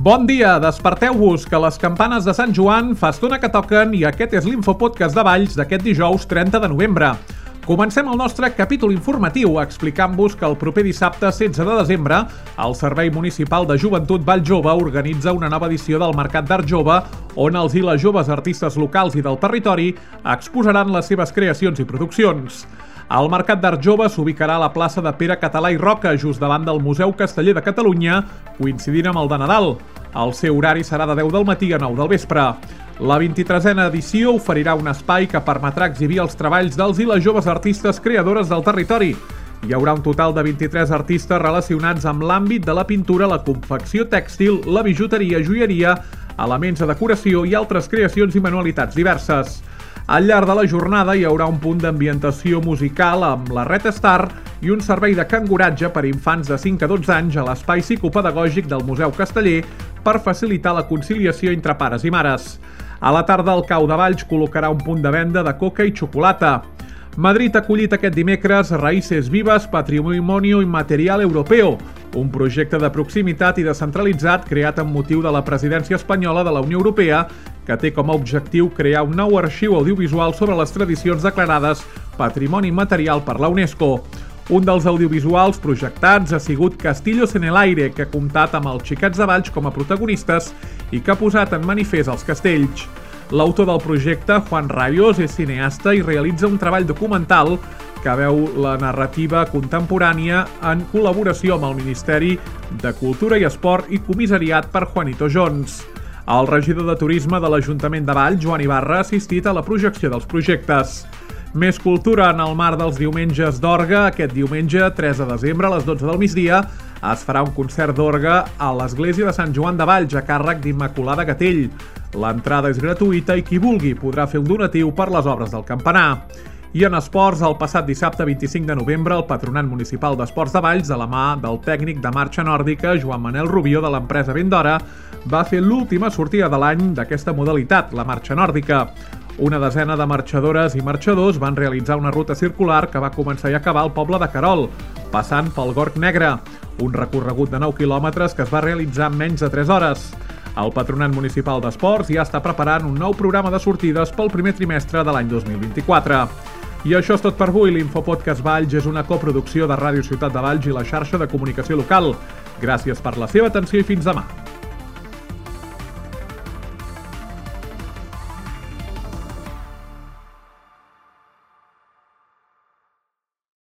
Bon dia, desperteu-vos, que les campanes de Sant Joan fa estona que toquen i aquest és l'Infopodcast de Valls d'aquest dijous 30 de novembre. Comencem el nostre capítol informatiu explicant-vos que el proper dissabte 16 de desembre el Servei Municipal de Joventut Vall Jove organitza una nova edició del Mercat d'Art Jove on els i les joves artistes locals i del territori exposaran les seves creacions i produccions. El Mercat d'Art Jove s'ubicarà a la plaça de Pere Català i Roca, just davant del Museu Casteller de Catalunya, coincidint amb el de Nadal. El seu horari serà de 10 del matí a 9 del vespre. La 23a edició oferirà un espai que permetrà exhibir els treballs dels i les joves artistes creadores del territori. Hi haurà un total de 23 artistes relacionats amb l'àmbit de la pintura, la confecció tèxtil, la bijuteria, joieria, elements de decoració i altres creacions i manualitats diverses. Al llarg de la jornada hi haurà un punt d'ambientació musical amb la Red Star i un servei de canguratge per infants de 5 a 12 anys a l'espai psicopedagògic del Museu Casteller per facilitar la conciliació entre pares i mares. A la tarda el Cau de Valls col·locarà un punt de venda de coca i xocolata. Madrid ha acollit aquest dimecres Raíces Vivas Patrimonio Inmaterial Europeo, un projecte de proximitat i descentralitzat creat amb motiu de la presidència espanyola de la Unió Europea que té com a objectiu crear un nou arxiu audiovisual sobre les tradicions declarades Patrimoni Immaterial per la UNESCO. Un dels audiovisuals projectats ha sigut Castillos en el Aire, que ha comptat amb els Xiquets de Valls com a protagonistes i que ha posat en manifest els castells. L'autor del projecte, Juan Rayos, és cineasta i realitza un treball documental que veu la narrativa contemporània en col·laboració amb el Ministeri de Cultura i Esport i comissariat per Juanito Jones. El regidor de Turisme de l'Ajuntament de Valls, Joan Ibarra, ha assistit a la projecció dels projectes. Més cultura en el marc dels diumenges d'orgue. Aquest diumenge, 3 de desembre, a les 12 del migdia, es farà un concert d'orgue a l'Església de Sant Joan de Valls, a càrrec d'Immaculada Gatell. L'entrada és gratuïta i qui vulgui podrà fer un donatiu per les obres del campanar. I en esports, el passat dissabte 25 de novembre, el Patronat Municipal d'Esports de Valls, de la mà del tècnic de marxa nòrdica, Joan Manel Rubió, de l'empresa Vendora, va fer l'última sortida de l'any d'aquesta modalitat, la marxa nòrdica. Una desena de marxadores i marxadors van realitzar una ruta circular que va començar i acabar al poble de Querol, passant pel Gorg Negre, un recorregut de 9 quilòmetres que es va realitzar en menys de 3 hores. El Patronat Municipal d'Esports ja està preparant un nou programa de sortides pel primer trimestre de l'any 2024. I això és tot per avui. L'Infopodcast Valls és una coproducció de Ràdio Ciutat de Valls i la xarxa de comunicació local. Gràcies per la seva atenció i fins demà.